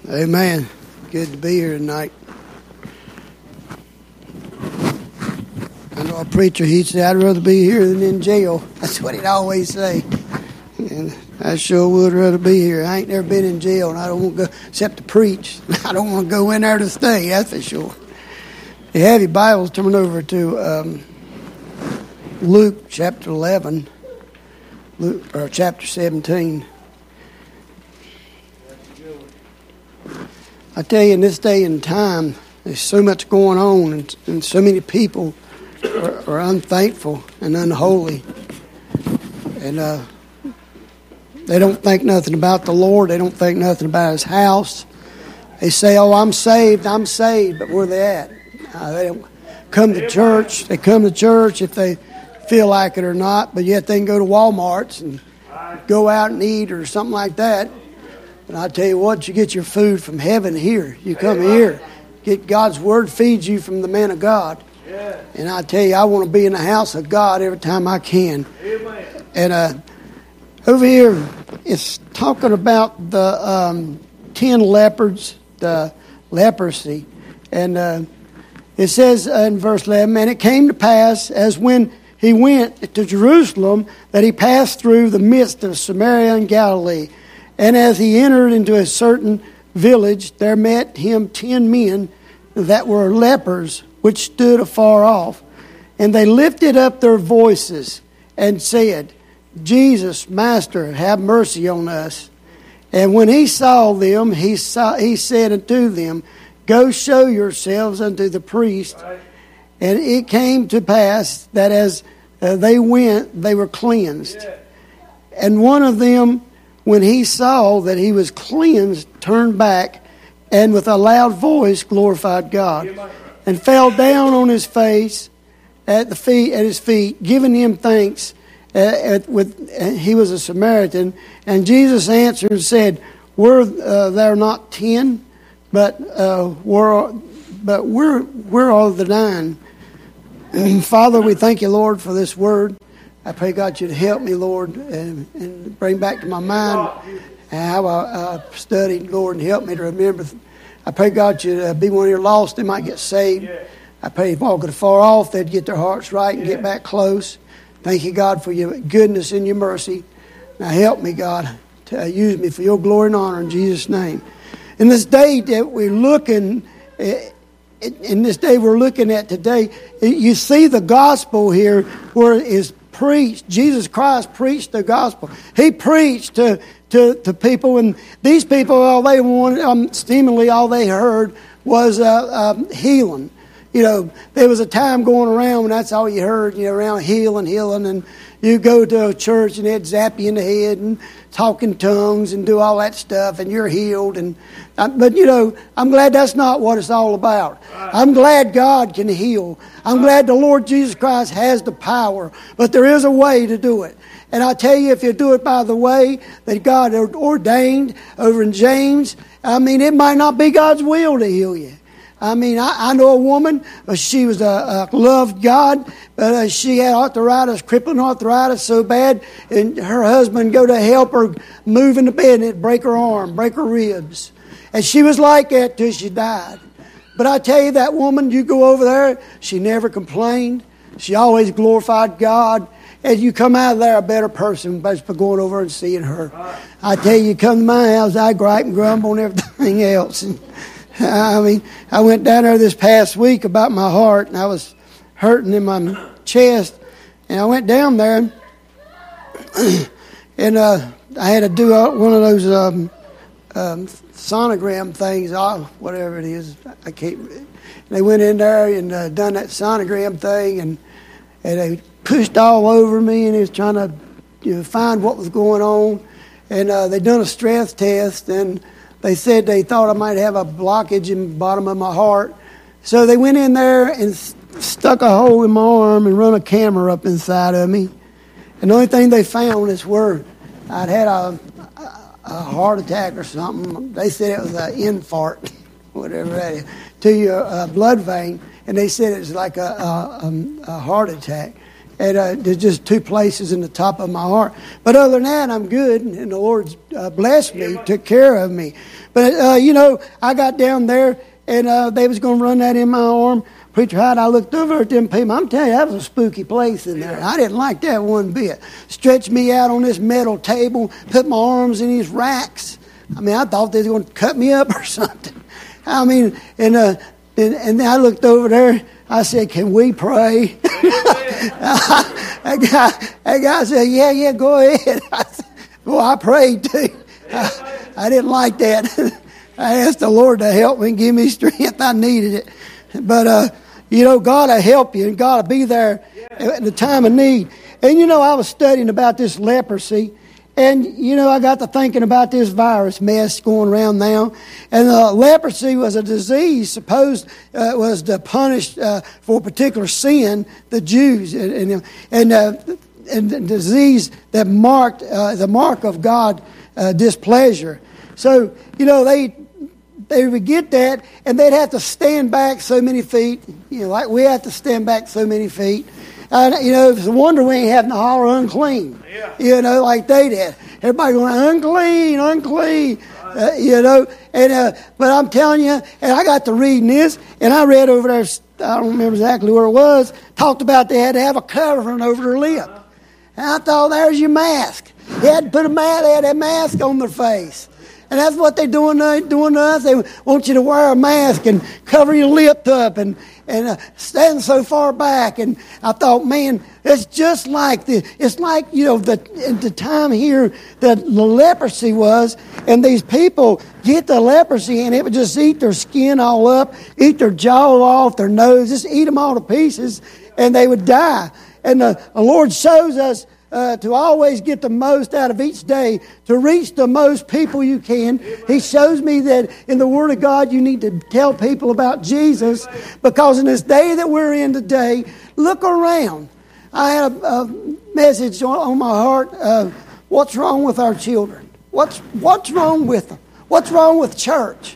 Amen. Good to be here tonight. I know a preacher, he'd say, I'd rather be here than in jail. That's what he'd always say. And I sure would rather be here. I ain't never been in jail, and I don't want to go, except to preach. I don't want to go in there to stay, that's for sure. If you have your Bibles, turn over to Luke chapter 11, or chapter 17. I tell you, in this day and time, there's so much going on, and so many people are unthankful and unholy. And they don't think nothing about the Lord. They don't think nothing about His house. They say, oh, I'm saved, but where they at? They don't come to church. They come to church if they feel like it or not, but yet they can go to Walmart's and go out and eat or something like that. And I tell you what, you get your food from heaven here. You come here, get God's Word, feeds you from the man of God. And I tell you, I want to be in the house of God every time I can. And over here, it's talking about the 10 leopards, the leprosy. And it says in verse 11, and it came to pass, as when he went to Jerusalem, that he passed through the midst of Samaria and Galilee. And as he entered into a certain village, there met him 10 men that were lepers, which stood afar off. And they lifted up their voices and said, Jesus, Master, have mercy on us. And when he saw them, he said unto them, Go show yourselves unto the priest. And it came to pass that as they went, they were cleansed. And one of them, when he saw that he was cleansed, turned back, and with a loud voice glorified God, and fell down on his face at his feet, giving him thanks. He was a Samaritan, and Jesus answered and said, Were there not 10? But where are the 9? Father, we thank you, Lord, for this word. I pray, God, you'd help me, Lord, and bring back to my mind how I studied, Lord, and help me to remember. I pray, God, you'd be one of your lost, they might get saved. I pray if all get far off, they'd get their hearts right and get back close. Thank you, God, for your goodness and your mercy. Now help me, God, to use me for your glory and honor in Jesus' name. In this day that we're looking at today, you see the gospel here where it is preached. Jesus Christ preached the gospel. He preached to people, and these people, all they wanted, seemingly all they heard was healing. You know, there was a time going around when that's all you heard, around healing, and you go to a church and they'd zap you in the head and talk in tongues and do all that stuff, and you're healed. But I'm glad that's not what it's all about. I'm glad God can heal. I'm glad the Lord Jesus Christ has the power, but there is a way to do it. And I tell you, if you do it by the way that God ordained over in James, it might not be God's will to heal you. I know a woman, she was loved God, but she had arthritis, crippling arthritis so bad, and her husband go to help her move into bed, and it'd break her arm, break her ribs. And she was like that till she died. But I tell you, that woman, you go over there, she never complained. She always glorified God. And you come out of there a better person by going over and seeing her. I tell you, come to my house, I gripe and grumble and everything else. And I went down there this past week about my heart, and I was hurting in my chest. And I went down there, and I had to do one of those sonogram things, whatever it is. I can't. They went in there and done that sonogram thing, and they pushed all over me, and they was trying to find what was going on. And they done a stress test, and they said they thought I might have a blockage in the bottom of my heart. So they went in there and stuck a hole in my arm and run a camera up inside of me. And the only thing they found is where I'd had a heart attack or something. They said it was an infarct, whatever that is, to your blood vein. And they said it was like a heart attack. And there's just two places in the top of my heart. But other than that, I'm good, and the Lord's blessed me, took care of me. But, I got down there, and they was going to run that in my arm. Preacher Hyde, I looked over at them people. I'm telling you, that was a spooky place in there. I didn't like that one bit. Stretched me out on this metal table, put my arms in these racks. I mean, I thought they was going to cut me up or something. I mean, and I looked over there. I said, "Can we pray?" That guy said, "Yeah, go ahead." I said, "Well, I prayed too." I didn't like that. I asked the Lord to help me and give me strength. I needed it. But, God will help you, and God will be there at the time of need. And, I was studying about this leprosy. And, I got to thinking about this virus mess going around now. And leprosy was a disease supposed was to punish for a particular sin the Jews. And the disease that marked the mark of God displeasure. So, they would get that, and they'd have to stand back so many feet, like we have to stand back so many feet. It's a wonder we ain't having to holler unclean, like they did. Everybody going, unclean. But I'm telling you, and I got to reading this, and I read over there, I don't remember exactly where it was, talked about they had to have a covering over their lip. And I thought, there's your mask. They had to put they had a mask on their face. And that's what they're doing to us. They want you to wear a mask and cover your lip up and stand so far back. And I thought, man, it's just like the time here that the leprosy was, and these people get the leprosy and it would just eat their skin all up, eat their jaw off, their nose, just eat them all to pieces, and they would die. And the Lord shows us to always get the most out of each day, to reach the most people you can. He shows me that in the Word of God you need to tell people about Jesus, because in this day that we're in today, look around. I had a message on my heart of what's wrong with our children. What's wrong with them? What's wrong with church?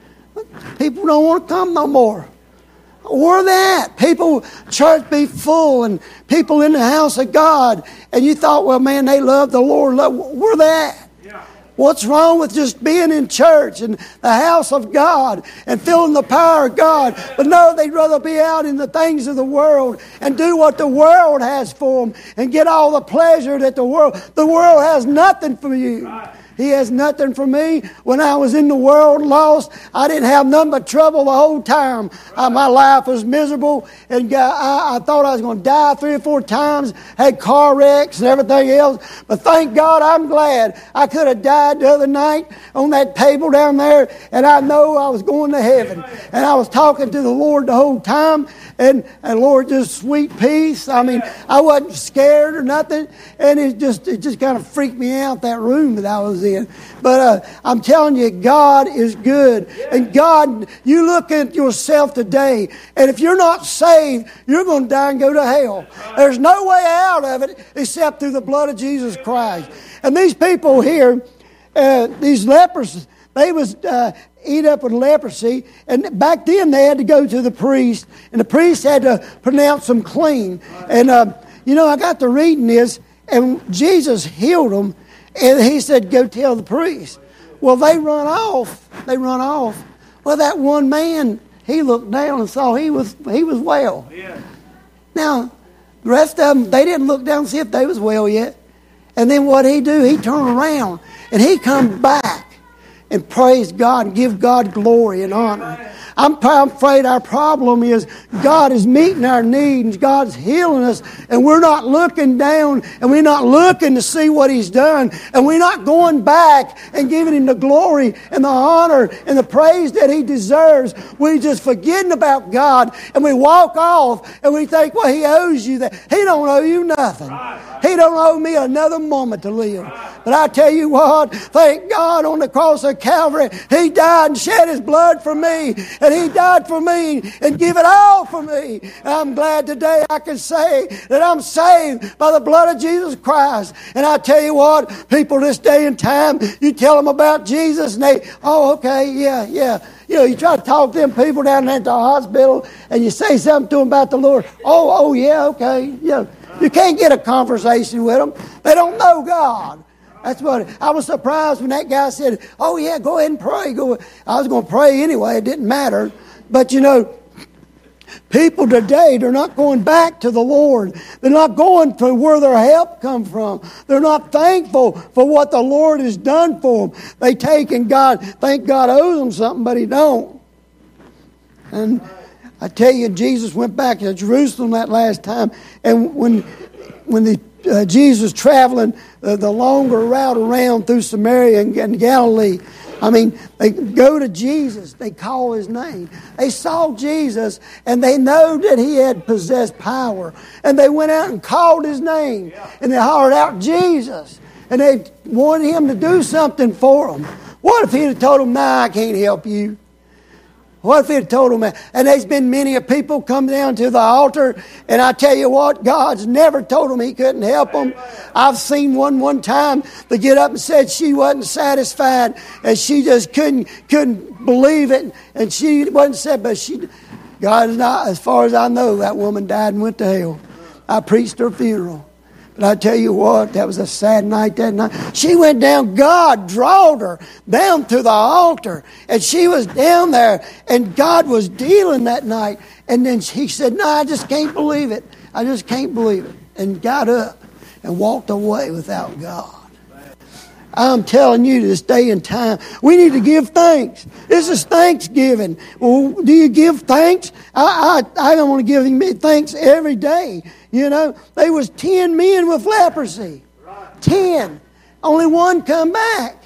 People don't want to come no more. Where they at? People, church be full and people in the house of God. And you thought, well, man, they love the Lord. Where they at? Yeah. What's wrong with just being in church and the house of God and feeling the power of God? But no, they'd rather be out in the things of the world and do what the world has for them and get all the pleasure that the world has nothing for you. Right. He has nothing for me. When I was in the world lost, I didn't have nothing but trouble the whole time. My life was miserable, and I thought I was going to die 3 or 4 times, had car wrecks and everything else. But thank God, I'm glad. I could have died the other night on that table down there, and I know I was going to heaven. And I was talking to the Lord the whole time, and Lord, just sweet peace. I mean, I wasn't scared or nothing, and it just kind of freaked me out, that room that I was in. But I'm telling you, God is good. And God, you look at yourself today, and if you're not saved, you're going to die and go to hell. There's no way out of it except through the blood of Jesus Christ. And these people here, these lepers, they was eat up with leprosy, and back then they had to go to the priest, and the priest had to pronounce them clean. And I got to reading this, and Jesus healed them. And he said, go tell the priest. Well, they run off. Well, that one man, he looked down and saw he was well. Yeah. Now, the rest of them, they didn't look down and see if they was well yet. And then what he do? He turned around and he come back and praise God and give God glory and honor. I'm afraid our problem is God is meeting our needs. God's healing us, and we're not looking down, and we're not looking to see what He's done, and we're not going back and giving Him the glory and the honor and the praise that He deserves. We're just forgetting about God, and we walk off, and we think, well, He owes you that. He don't owe you nothing. He don't owe me another moment to live. But I tell you what, thank God on the cross of Calvary, He died and shed His blood for me. And He died for me and give it all for me. And I'm glad today I can say that I'm saved by the blood of Jesus Christ. And I tell you what, people this day and time, you tell them about Jesus and they, oh, okay, yeah. You try to talk to them people down there at the hospital and you say something to them about the Lord. Oh, yeah, okay, yeah. You can't get a conversation with them. They don't know God. That's what I was surprised when that guy said, "Oh yeah, go ahead and pray." I was going to pray anyway. It didn't matter. But people today, they're not going back to the Lord. They're not going to where their help come from. They're not thankful for what the Lord has done for them. They think God owes them something, but He don't. And I tell you, Jesus went back to Jerusalem that last time, and when Jesus was traveling the longer route around through Samaria and Galilee, they go to Jesus. They call His name. They saw Jesus, and they know that He had possessed power. And they went out and called His name. And they hollered out, "Jesus." And they wanted Him to do something for them. What if He'd have told them, "Nah, I can't help you"? What if He'd have told them that? And there's been many people come down to the altar, and I tell you what, God's never told them He couldn't help them. I've seen one time that get up and said she wasn't satisfied, and she just couldn't believe it, and she wasn't said, but God is not, as far as I know, that woman died and went to hell. I preached her funeral. But I tell you what, that was a sad night that night. She went down, God drawed her down to the altar. And she was down there, and God was dealing that night. And then He said, "No, I just can't believe it. I just can't believe it." And got up and walked away without God. I'm telling you, this day and time, we need to give thanks. This is Thanksgiving. Well, do you give thanks? I don't want to give Him thanks every day. There was 10 men with leprosy. 10. Only one come back.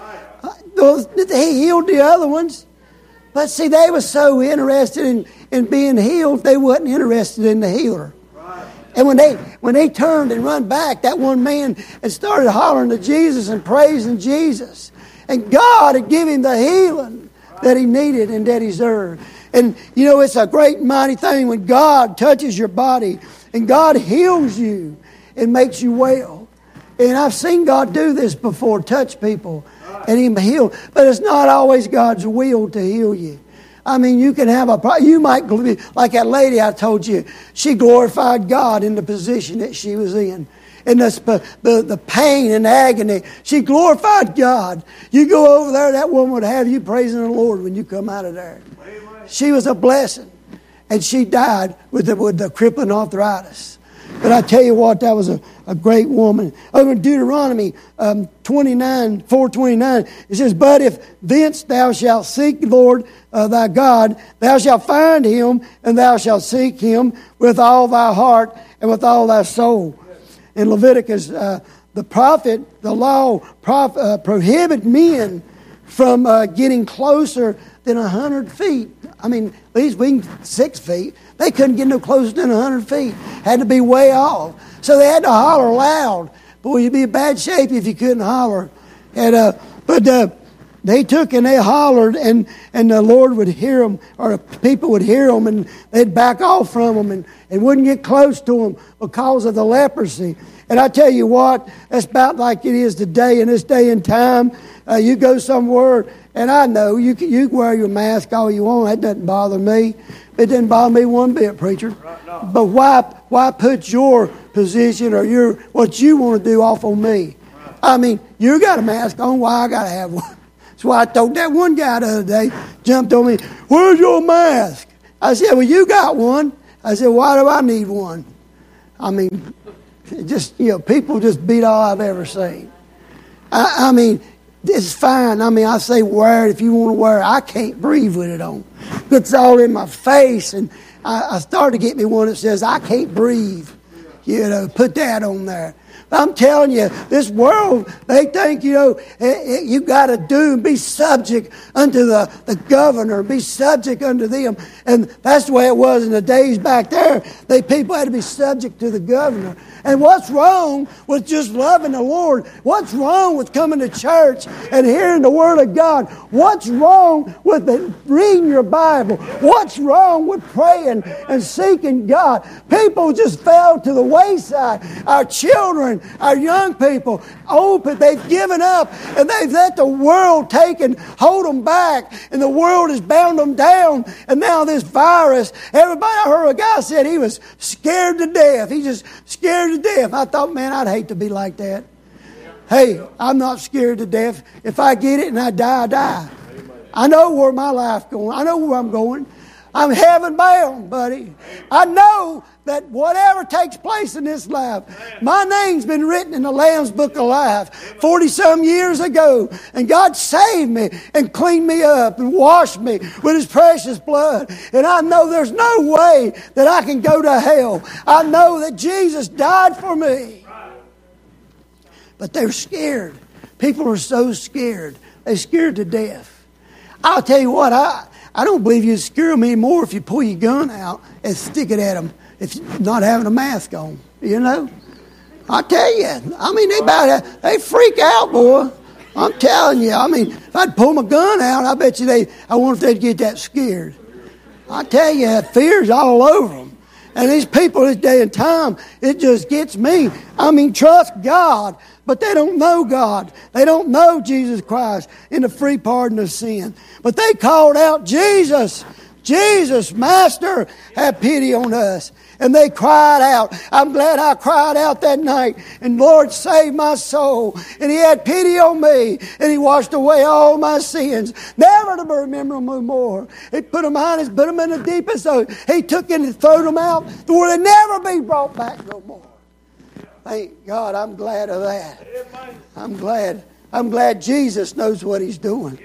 He healed the other ones. But see, they were so interested in being healed, they wasn't interested in the healer. And when they turned and run back, that one man and started hollering to Jesus and praising Jesus. And God had given him the healing that he needed and that he deserved. And, it's a great mighty thing when God touches your body and God heals you and makes you well. And I've seen God do this before, touch people and Him heal. But it's not always God's will to heal you. You can have you might, like that lady I told you, she glorified God in the position that she was in. And the pain and agony, she glorified God. You go over there, that woman would have you praising the Lord when you come out of there. She was a blessing. And she died with the crippling arthritis. But I tell you what, that was a great woman. Over in Deuteronomy 4:29, it says, "But if thence thou shalt seek the Lord thy God, thou shalt find Him, and thou shalt seek Him with all thy heart and with all thy soul." In Leviticus, the prophet, the law prohibit men from getting closer than 100 feet. At least 6 feet. They couldn't get no closer than 100 feet. Had to be way off. So they had to holler loud. Boy, you'd be in bad shape if you couldn't holler. But they took and they hollered, and the Lord would hear them, or the people would hear them, and they'd back off from them and wouldn't get close to them because of the leprosy. And I tell you what, that's about like it is today in this day and time. You go somewhere, and I know you wear your mask all you want. That doesn't bother me. It doesn't bother me one bit, preacher. But why put your position or what you want to do off on me? You got a mask on. Why I got to have one? That's why I told that one guy the other day, jumped on me, "Where's your mask?" I said, "Well, you got one." I said, "Why do I need one?" People just beat all I've ever seen. It's fine. I say wear it if you want to wear it. I can't breathe with it on. It's all in my face. And I started to get me one that says, "I can't breathe." Put that on there. But I'm telling you, this world, they think, you got to do and be subject unto the governor, be subject unto them. And that's the way it was in the days back there. People had to be subject to the governor. And what's wrong with just loving the Lord? What's wrong with coming to church and hearing the Word of God? What's wrong with reading your Bible? What's wrong with praying and seeking God? People just fell to the wayside. Our children, our young people, open, they've given up and they've let the world take and hold them back, and the world has bound them down. And now this virus, everybody, I heard a guy said he was scared to death. He's just scared to death. I thought, man, I'd hate to be like that. Hey, I'm not scared to death. If I get it and I die, I die. I know where my life's going. I know where I'm going. I'm heaven bound, buddy. I know that whatever takes place in this life, my name's been written in the Lamb's Book of Life 40-some years ago. And God saved me and cleaned me up and washed me with His precious blood. And I know there's no way that I can go to hell. I know that Jesus died for me. But they're scared. People are so scared. They're scared to death. I'll tell you what, I don't believe you'd scare them anymore if you pull your gun out and stick it at them if you're not having a mask on, you know. I tell you, I mean, they freak out, boy. I'm telling you. I mean, if I'd pull my gun out, I bet you I wonder if they'd get that scared. I tell you, fear's all over them. And these people this day and time, it just gets me. I mean, trust God, but they don't know God. They don't know Jesus Christ in the free pardon of sin. But they called out, Jesus, Jesus, Master, have pity on us. And they cried out. I'm glad I cried out that night. And Lord, save my soul. And He had pity on me. And He washed away all my sins. Never to remember them no more. He put them in the deepest ocean. He took them and threw them out to where they never be brought back no more. Thank God, I'm glad of that. I'm glad Jesus knows what He's doing.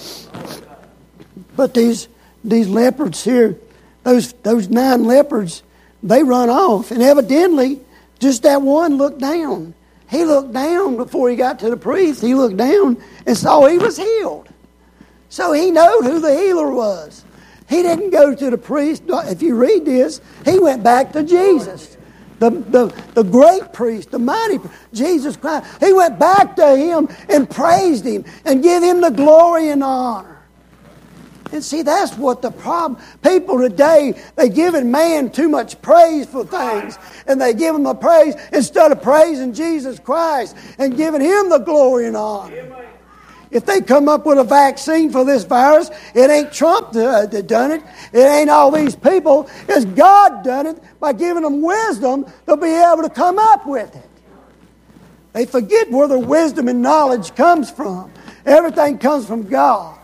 But these leopards here, those 9 leopards, they run off. And evidently, just that one looked down. He looked down before he got to the priest. He looked down and saw he was healed. So he knew who the healer was. He didn't go to the priest. If you read this, he went back to Jesus. The great priest, the mighty priest, Jesus Christ. He went back to Him and praised Him and gave Him the glory and honor. And see, that's what the problem. People today, they giving man too much praise for things. And they give Him the praise instead of praising Jesus Christ and giving Him the glory and honor. If they come up with a vaccine for this virus, it ain't Trump that done it. It ain't all these people. It's God done it by giving them wisdom to be able to come up with it. They forget where their wisdom and knowledge comes from. Everything comes from God.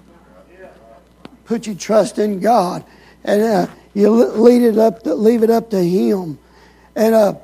Put your trust in God, and you leave it up to Him. And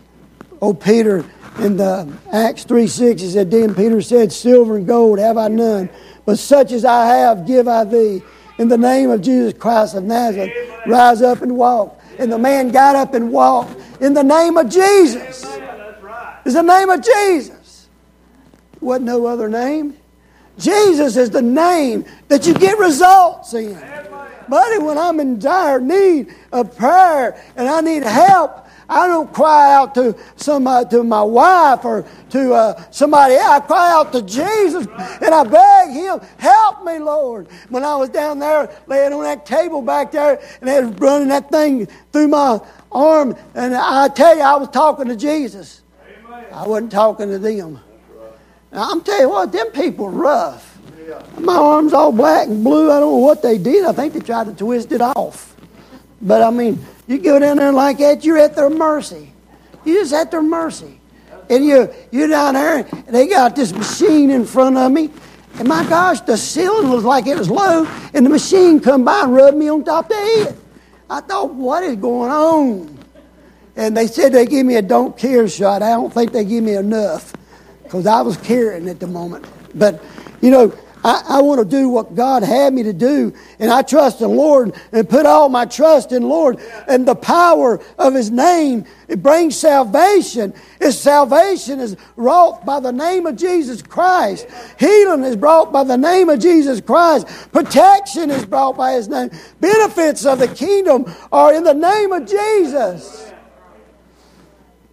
Peter in Acts 3:6, he said, then Peter said, silver and gold have I none, but such as I have give I thee. In the name of Jesus Christ of Nazareth, rise up and walk. And the man got up and walked in the name of Jesus. It's the name of Jesus. There wasn't no other name. Jesus is the name that you get results in. Buddy, when I'm in dire need of prayer and I need help, I don't cry out to somebody, to my wife or to somebody else. I cry out to Jesus and I beg Him, help me, Lord. When I was down there laying on that table back there and they was running that thing through my arm, and I tell you, I was talking to Jesus. I wasn't talking to them. Now, I'm telling you what, them people are rough. My arm's all black and blue. I don't know what they did. I think they tried to twist it off. But I mean, you go down there like that, you're at their mercy. You're just at their mercy. And you're down there, and they got this machine in front of me. And my gosh, the ceiling was like it was low, and the machine come by and rubbed me on top of the head. I thought, what is going on? And they said they give me a don't care shot. I don't think they give me enough, because I was caring at the moment. But, you know, I want to do what God had me to do. And I trust in the Lord and put all my trust in the Lord. And the power of His name, it brings salvation. His salvation is wrought by the name of Jesus Christ. Healing is brought by the name of Jesus Christ. Protection is brought by His name. Benefits of the kingdom are in the name of Jesus.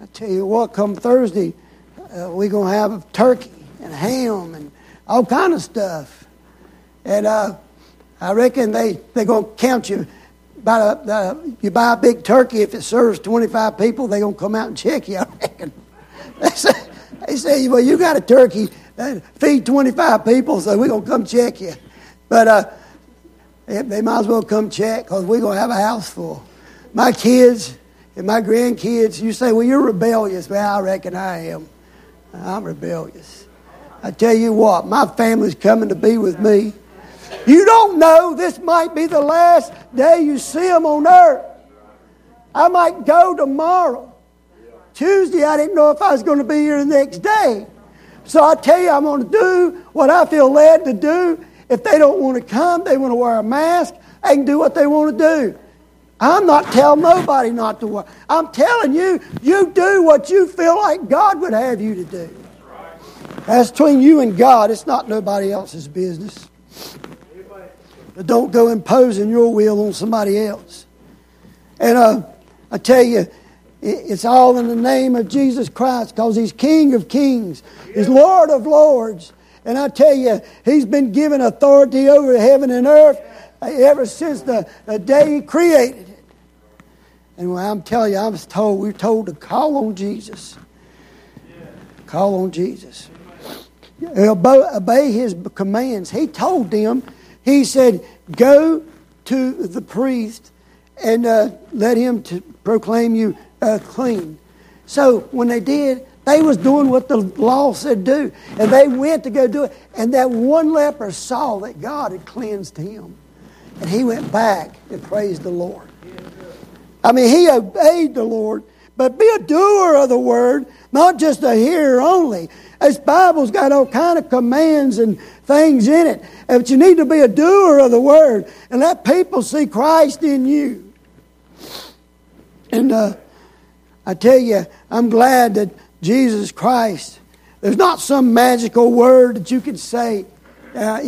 I tell you what, come Thursday, we're going to have a turkey and ham and all kind of stuff. And I reckon they're going to count you. You buy a big turkey, if it serves 25 people, they're going to come out and check you, I reckon. They say, well, you got a turkey, feed 25 people, so we're going to come check you. But they might as well come check, because we're going to have a house full. My kids and my grandkids, you say, well, you're rebellious. Well, I reckon I am. I'm rebellious. I tell you what, my family's coming to be with me. You don't know, this might be the last day you see them on earth. I might go tomorrow. Tuesday, I didn't know if I was going to be here the next day. So I tell you, I'm going to do what I feel led to do. If they don't want to come, they want to wear a mask, they can do what they want to do. I'm not telling nobody not to wear. I'm telling you, you do what you feel like God would have you to do. That's between you and God. It's not nobody else's business. But don't go imposing your will on somebody else. And I tell you, it's all in the name of Jesus Christ, because He's King of Kings. He's Lord of Lords. And I tell you, He's been given authority over heaven and earth ever since the day He created it. And when I'm telling you, we're told to call on Jesus. Call on Jesus. Obey His commands. He told them, He said, go to the priest and let him to proclaim you clean. So when they did, they was doing what the law said do. And they went to go do it. And that one leper saw that God had cleansed him. And he went back and praised the Lord. I mean, he obeyed the Lord. But be a doer of the word, not just a hearer only. This Bible's got all kind of commands and things in it. But you need to be a doer of the word and let people see Christ in you. And I tell you, I'm glad that Jesus Christ, there's not some magical word that you can say, that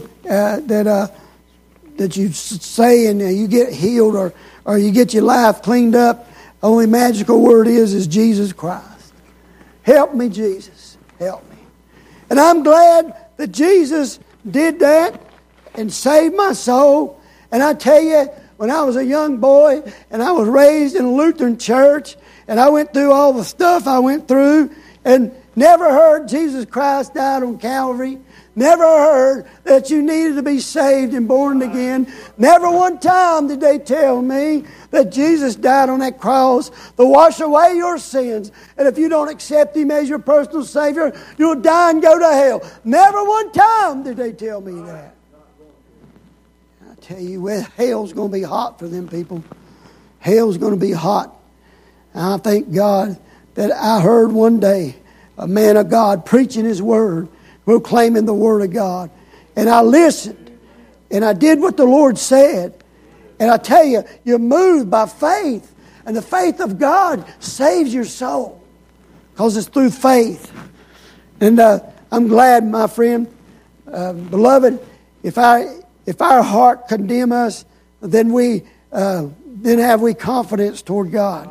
you say and you get healed or you get your life cleaned up. Only magical word is Jesus Christ. Help me, Jesus. Help me. And I'm glad that Jesus did that and saved my soul. And I tell you, when I was a young boy and I was raised in a Lutheran church and I went through all the stuff I went through and never heard Jesus Christ died on Calvary, never heard that you needed to be saved and born again. Never one time did they tell me that Jesus died on that cross to wash away your sins. And if you don't accept Him as your personal Savior, you'll die and go to hell. Never one time did they tell me that. I tell you, well, hell's going to be hot for them people. Hell's going to be hot. And I thank God that I heard one day a man of God preaching His Word, proclaiming the Word of God. And I listened. And I did what the Lord said. And I tell you, you're moved by faith. And the faith of God saves your soul. Because it's through faith. And I'm glad, my friend, beloved, if our heart condemn us, then have we confidence toward God.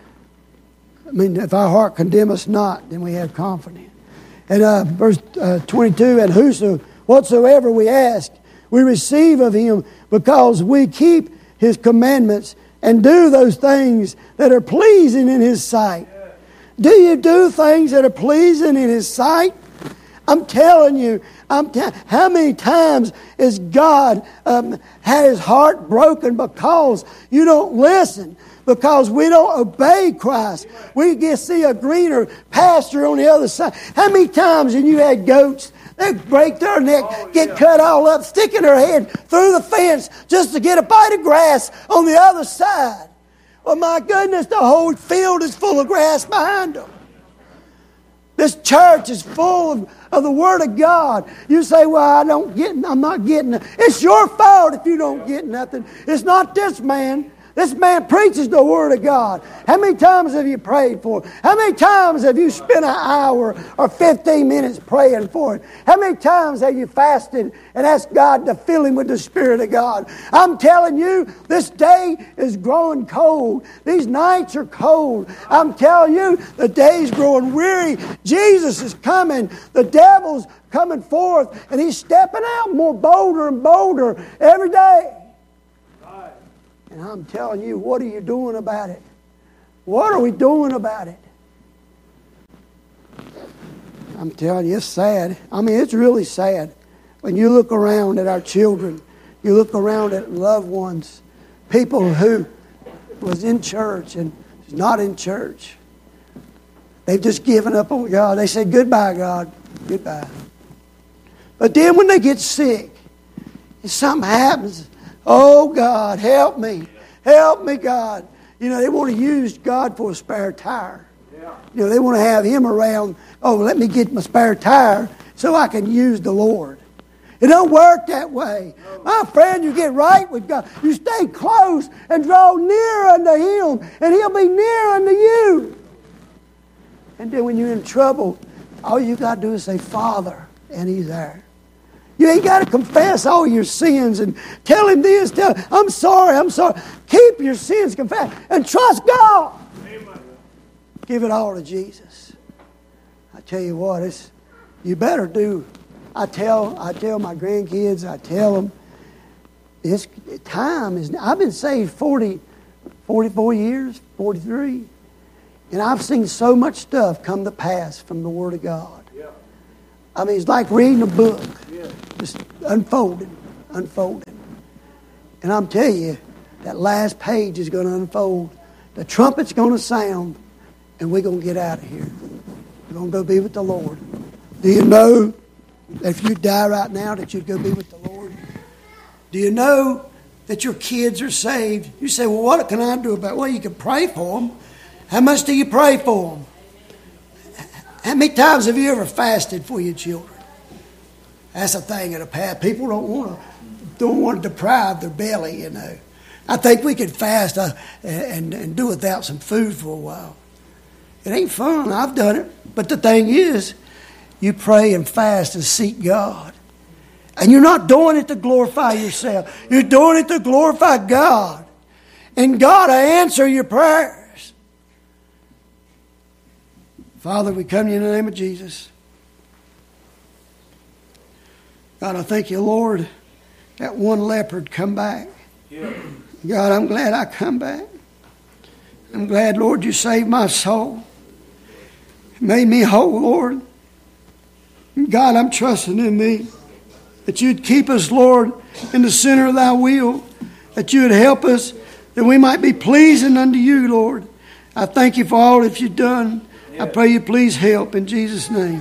I mean, if our heart condemn us not, then we have confidence. And verse 22, and whatsoever we ask, we receive of Him, because we keep His commandments and do those things that are pleasing in His sight. Do you do things that are pleasing in His sight? I'm telling you, how many times is God had His heart broken because you don't listen? Because we don't obey Christ. We get see a greener pasture on the other side. How many times have you had goats that break their neck, get cut all up, sticking their head through the fence just to get a bite of grass on the other side? Well, my goodness, the whole field is full of grass behind them. This church is full of the Word of God. You say, well, I'm not getting it. It's your fault if you don't get nothing. It's not this man. This man preaches the Word of God. How many times have you prayed for him? How many times have you spent an hour or 15 minutes praying for him? How many times have you fasted and asked God to fill him with the Spirit of God? I'm telling you, this day is growing cold. These nights are cold. I'm telling you, the day's growing weary. Jesus is coming. The devil's coming forth, and he's stepping out more bolder and bolder every day. And I'm telling you, what are you doing about it? What are we doing about it? I'm telling you, it's sad. I mean, it's really sad. When you look around at our children, you look around at loved ones, people who was in church and is not in church. They've just given up on God. They say, goodbye, God. Goodbye. But then when they get sick, and something happens, oh, God, help me. Help me, God. You know, they want to use God for a spare tire. Yeah. You know, they want to have Him around. Oh, let me get my spare tire so I can use the Lord. It don't work that way. No. My friend, you get right with God. You stay close and draw near unto Him, and He'll be near unto you. And then when you're in trouble, all you got to do is say, Father, and He's there. You ain't got to confess all your sins and tell Him this. Tell Him, I'm sorry, I'm sorry. Keep your sins confessed and trust God. Amen. Give it all to Jesus. I tell you what, you better do. I tell my grandkids, I tell them, this time is. I've been saved 44 years, 43, and I've seen so much stuff come to pass from the Word of God. I mean, it's like reading a book, just unfolding. And I'm telling you, that last page is going to unfold. The trumpet's going to sound, and we're going to get out of here. We're going to go be with the Lord. Do you know that if you die right now, that you'd go be with the Lord? Do you know that your kids are saved? You say, well, what can I do about it? Well, you can pray for them. How much do you pray for them? How many times have you ever fasted for your children? That's a thing of the past. People don't want to deprive their belly, you know. I think we could fast and do without some food for a while. It ain't fun. I've done it. But the thing is, you pray and fast and seek God. And you're not doing it to glorify yourself. You're doing it to glorify God. And God will answer your prayers. Father, we come to you in the name of Jesus. God, I thank you, Lord, that one leopard come back. Yeah. God, I'm glad I come back. I'm glad, Lord, you saved my soul. Made me whole, Lord. God, I'm trusting in thee. That you'd keep us, Lord, in the center of thy will. That you would help us, that we might be pleasing unto you, Lord. I thank you for all that you've done. I pray you please help in Jesus' name.